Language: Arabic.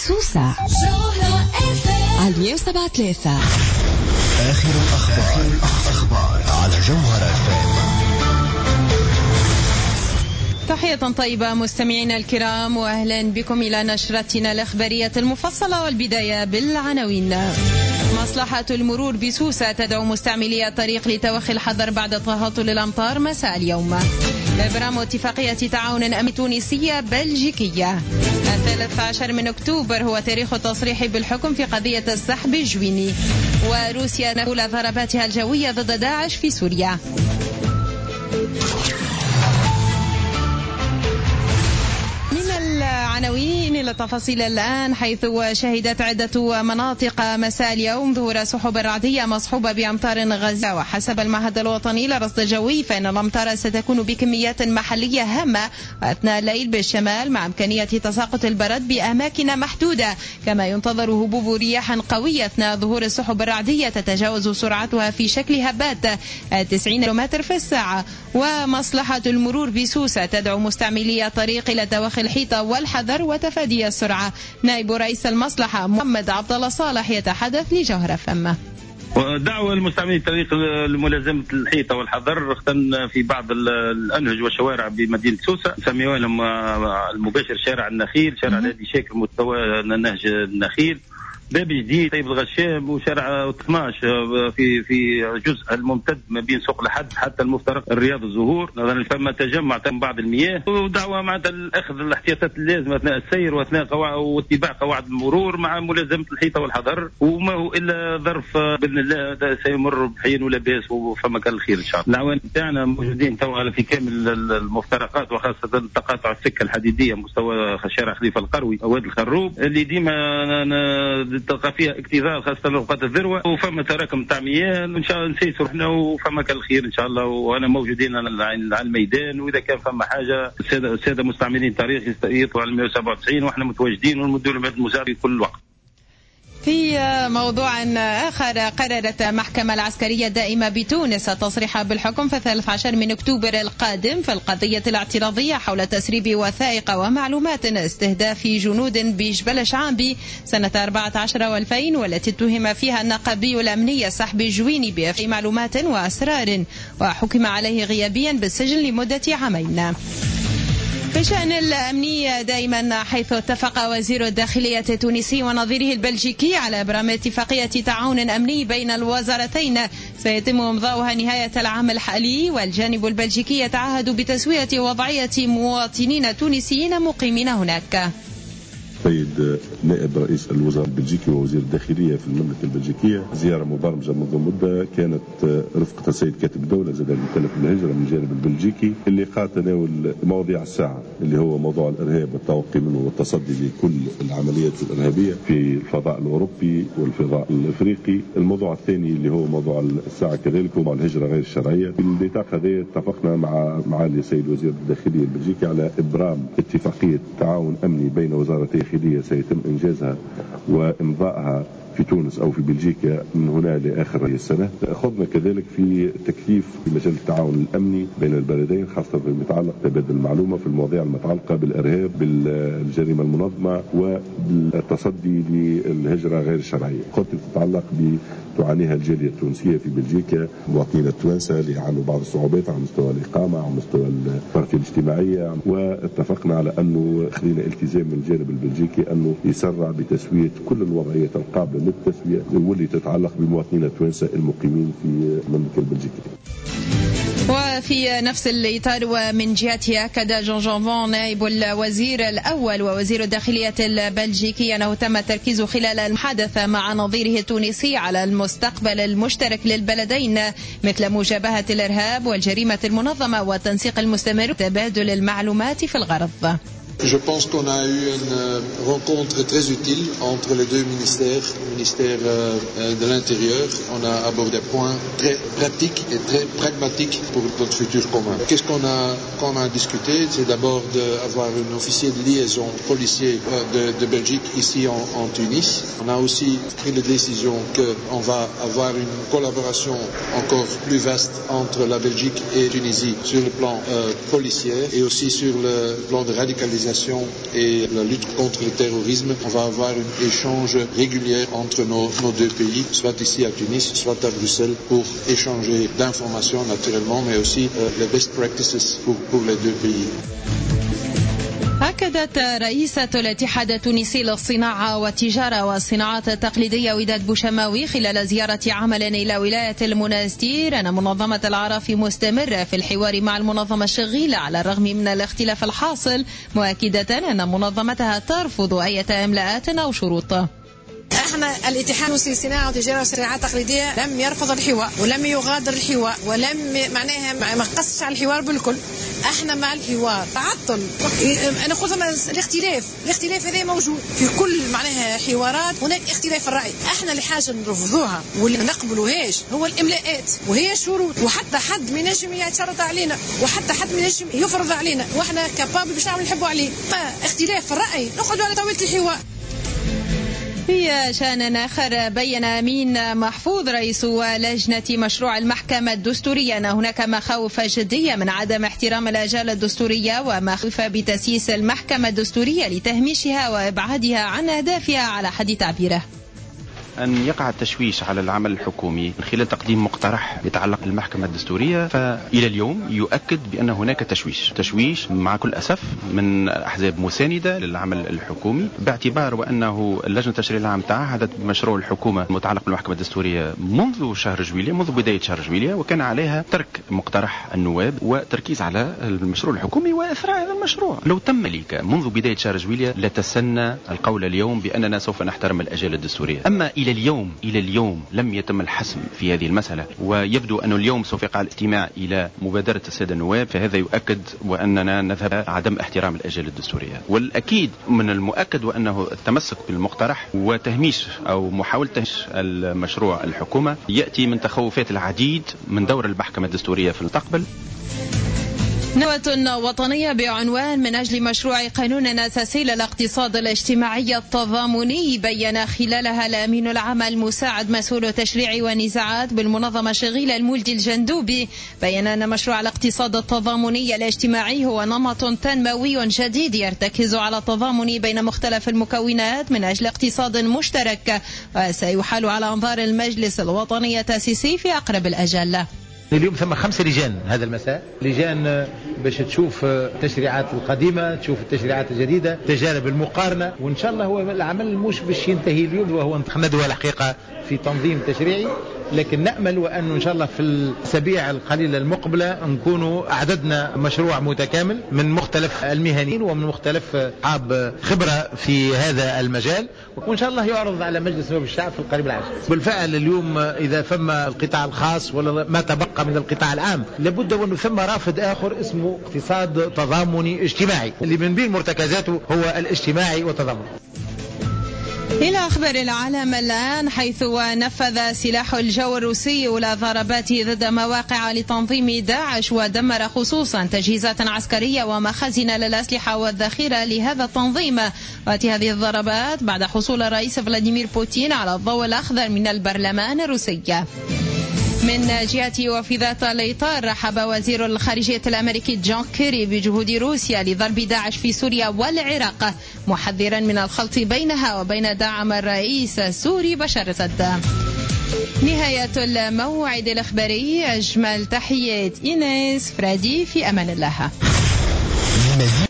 بسوسة على 107.3. آخر الأخبار على جوهرة FM. تحية طيبة مستمعينا الكرام، وأهلا بكم إلى نشرتنا الإخبارية المفصلة، والبداية بالعناوين. مصلحة المرور بسوسة تدعو مستعملي الطريق لتوخي الحذر بعد تهاطل الأمطار مساء اليوم. إبرام اتفاقية تعاون أمني تونسية بلجيكية. 13 من أكتوبر هو تاريخ التصريح بالحكم في قضية السحب الجويني. وروسيا نقول ضرباتها الجوية ضد داعش في سوريا. عناوين إلى التفاصيل الآن، حيث شهدت عدة مناطق مساء اليوم ظهور سحب رعدية مصحوبة بأمطار غزيرة. وحسب المعهد الوطني للرصد الجوي فإن الأمطار ستكون بكميات محلية هامة أثناء الليل بالشمال، مع إمكانية تساقط البرد بأماكن محدودة. كما ينتظر هبوب رياح قوية أثناء ظهور السحب الرعدية تتجاوز سرعتها في شكل هبات 90 كم في الساعة. ومصلحة المرور بسوسة تدعو مستعملي الطريق إلى توخي الحيطة والحذر وتفادي السرعة. نائب رئيس المصلحة محمد عبد الله صالح يتحدث لجوهرة FM. ودعوة المستعملين الطريق لملازمة الحيطة والحذر في بعض الأنهج والشوارع بمدينة سوسة، نسميوها لهم المباشر شارع النخيل، شارع الذي شاكل مستوى نهج النخيل، باب جديد، طيب الغشام، وشارع 12 في جزء الممتد ما بين سوق الحد حتى المفترق الرياض الزهور. نظرا فما تجمع تم بعض المياه، ودعوة مع أخذ الاحتياطات اللازمة أثناء السير وأثناء واتباع قواعد المرور مع ملازمة الحيطة والحذر، وما هو إلا ظرف بإذن الله سيمر بحين ولا باس وفما كان الخير إن شاء الله. العوان تاعنا موجودين توا في كامل المفترقات، وخاصة تقاطع السكة الحديدية مستوى شارع خليفة القروي ووادي الخروب اللي ديما تلقى فيها اكتظاظ خاصة لوقت الذروة، وفما تراكم تاع مياه. ان شاء الله نسيسوا احنا وفما كان الخير ان شاء الله، وانا موجودين على الميدان، واذا كان فما حاجة السادة مستعملين طريق يطلعوا على 197 واحنا متواجدين ونمدوا لهم المساعدة كل وقت. في موضوع آخر، قررت المحكمة العسكرية الدائمة بتونس التصريح بالحكم في 13 من أكتوبر القادم في القضية الاعتراضية حول تسريب وثائق ومعلومات استهداف جنود بجبل شعابي سنة 14 و2000، والتي اتهم فيها النقابي الأمني سحب الجويني بإفشاء معلومات وأسرار، وحكم عليه غيابيا بالسجن لمدة عامين. في الشأن الأمني دائما، حيث اتفق وزير الداخلية التونسي ونظيره البلجيكي على إبرام اتفاقية تعاون أمني بين الوزارتين سيتم إمضاؤها نهاية العام الحالي، والجانب البلجيكي يتعهد بتسوية وضعية مواطنين تونسيين مقيمين هناك. سيد نائب رئيس الوزراء البلجيكي ووزير الداخلية في المملكة البلجيكية، زيارة مبرمجة منذ مدة كانت رفقة السيد كاتب الدولة زاد المكلف بالهجرة من الجانب البلجيكي، اللي قاد تناول مواضيع الساعة اللي هو موضوع الإرهاب والتوقي منه والتصدي لكل العمليات الإرهابية في الفضاء الأوروبي والفضاء الإفريقي. الموضوع الثاني اللي هو موضوع الساعة كذلك هو الهجرة غير الشرعية. في النطاق هذا اتفقنا مع معالي السيد وزير الداخلية البلجيكي على إبرام اتفاقية تعاون أمني بين وزارتي سيتم إنجازها وإمضائها في تونس أو في بلجيكا من هنا لآخر السنة. أخذنا كذلك في تكثيف في مجال التعاون الأمني بين البلدين، خاصة في المتعلق تبادل المعلومة في المواضيع المتعلقة بالإرهاب، بالجريمة المنظمة، والتصدي للهجرة غير الشرعية. خطة تتعلق تعانيها الجالية التونسية في بلجيكا، مواطنين التوانسة اللي يعانوا بعض الصعوبات على مستوى الإقامة على مستوى التغطية الاجتماعية، واتفقنا على أنه خلينا التزام من الجانب البلجيكي أنه يسرع بتسوية كل الوضعيات القابلة للتسوية واللي تتعلق بمواطنين التوانسة المقيمين في المملكة البلجيكية. وفي نفس الإطار ومن جهته أكد جون جونفون نائب الوزير الأول ووزير الداخلية البلجيكي أنه تم التركيز خلال المحادثة مع نظيره التونسي على المستقبل المشترك للبلدين، مثل مجابهة الإرهاب والجريمة المنظمة والتنسيق المستمر وتبادل المعلومات في الغرض. Je pense qu'on a eu une rencontre très utile entre les deux ministères, le ministère de l'Intérieur. On a abordé des points très pratiques et très pragmatiques pour notre futur commun. Qu'est-ce qu'on a discuté? C'est d'abord d'avoir un officier de liaison policier de Belgique ici en Tunis. On a aussi pris la décision qu'on va avoir une collaboration encore plus vaste entre la Belgique et la Tunisie sur le plan policier et aussi sur le plan de radicalisation radicalisation et la lutte contre le terrorisme, on va avoir un échange régulier entre nos deux pays, soit ici à Tunis, soit à Bruxelles, pour échanger d'informations naturellement, mais aussi les best practices pour les deux pays. أكدت رئيسة الاتحاد التونسي للصناعة والتجارة والصناعات التقليدية وداد بوشماوي خلال زيارة عمل إلى ولاية المنستير أن منظمة العرف مستمرة في الحوار مع المنظمة الشغيلة على الرغم من الاختلاف الحاصل، مؤكدة أن منظمتها ترفض أي إملاءات أو شروط. احنا الاتحاد التونسي للصناعه والتجاره والصناعات التقليديه لم يرفض الحوار ولم يغادر الحوار ولم معناها ما قصش على الحوار بالكل. احنا مع الحوار تعطل. انا قلت الاختلاف هذا موجود في كل معناها حوارات، هناك اختلاف الراي. احنا اللي حاجه نرفضوها واللي ما نقبلوهاش هو الاملاءات وهي شروط، وحتى حد ما ينجم يتشرط علينا وحتى حد ما ينجم يفرض علينا، واحنا كابابل باش نعمل نحبوا عليه. اختلاف في الراي نقعدوا على طاوله الحوار. في شأن آخر، بيّن أمين محفوظ رئيس لجنة مشروع المحكمة الدستورية أن هناك مخاوف جدية من عدم احترام الآجال الدستورية ومخاوف بتأسيس المحكمة الدستورية لتهميشها وإبعادها عن أهدافها على حد تعبيره. أن يقع التشويش على العمل الحكومي من خلال تقديم مقترح يتعلق بالمحكمة الدستورية، فإلى اليوم يؤكد بأن هناك تشويش مع كل أسف من أحزاب مساندة للعمل الحكومي، باعتبار وأنه اللجنة التشريعية العام تعهدت بمشروع الحكومة المتعلق بالمحكمة الدستورية منذ شهر جويلية، منذ بداية شهر جويلية، وكان عليها ترك مقترح النواب وتركيز على المشروع الحكومي وإثراء هذا المشروع. لو تم ذلك منذ بداية شهر جويلية لتسنى القول اليوم بأننا سوف نحترم الأجال الدستورية. أما إلى اليوم لم يتم الحسم في هذه المسألة، ويبدو أن اليوم سوف يقع الاستماع إلى مبادرة السادة النواب، فهذا يؤكد وأننا نذهب عدم احترام الأجال الدستورية. والأكيد من المؤكد وأنه التمسك بالمقترح وتهميش أو محاولة تهميش المشروع الحكومة يأتي من تخوفات العديد من دور المحكمة الدستورية في المستقبل. ندوة وطنية بعنوان من أجل مشروع قانون أساسي للاقتصاد الاجتماعي التضامني، بيّن خلالها الأمين العام المساعد مسؤول التشريع والنزاعات بالمنظمة الشغيلة المولدي الجندوبي، بيّن أن مشروع الاقتصاد التضامني الاجتماعي هو نمط تنموي جديد يرتكز على التضامن بين مختلف المكونات من أجل اقتصاد مشترك، وسيحال على أنظار المجلس الوطني التأسيسي في أقرب الأجل. اليوم ثم 5 لجان هذا المساء، لجان باش تشوف التشريعات القديمة، تشوف التشريعات الجديدة، تجارب المقارنة، وإن شاء الله هو العمل مش باش ينتهي اليوم، وهو ندوة الحقيقة في تنظيم تشريعي، لكن نأمل وأنه إن شاء الله في الأسابيع القليلة المقبلة نكونوا أعددنا مشروع متكامل من مختلف المهنيين ومن مختلف أصحاب خبرة في هذا المجال، وإن شاء الله يعرض على مجلس نواب الشعب في القريب العاجل. بالفعل اليوم إذا ثم القطاع الخاص ولا ما تبقى من القطاع العام، لابد وأنه ثم رافد آخر اسمه اقتصاد تضامني اجتماعي، اللي من بين مرتكزاته هو الاجتماعي والتضامن. إلى أخبار العالم الآن، حيث نفذ سلاح الجو الروسي أولى ضرباته ضد مواقع لتنظيم داعش، ودمر خصوصا تجهيزات عسكرية ومخازن للأسلحة والذخيرة لهذا التنظيم. وتأتي هذه الضربات بعد حصول الرئيس فلاديمير بوتين على الضوء الأخضر من البرلمان الروسي. من جهته وفي ذات الإطار، رحب وزير الخارجية الأمريكي جون كيري بجهود روسيا لضرب داعش في سوريا والعراق، محذرا من الخلط بينها وبين دعم الرئيس السوري بشار الأسد. نهاية الموعد الإخباري، أجمل تحيات إيناس فرادي، في أمان الله.